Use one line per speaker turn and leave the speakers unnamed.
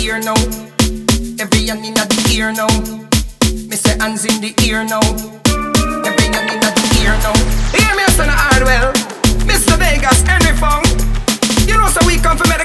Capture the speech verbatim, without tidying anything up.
ear now. Every hand in the ear now. Me say hands in the ear now. Every hand in the ear now. Hear me, son of Hardwell. Mister Vegas, any phone. You know so we come from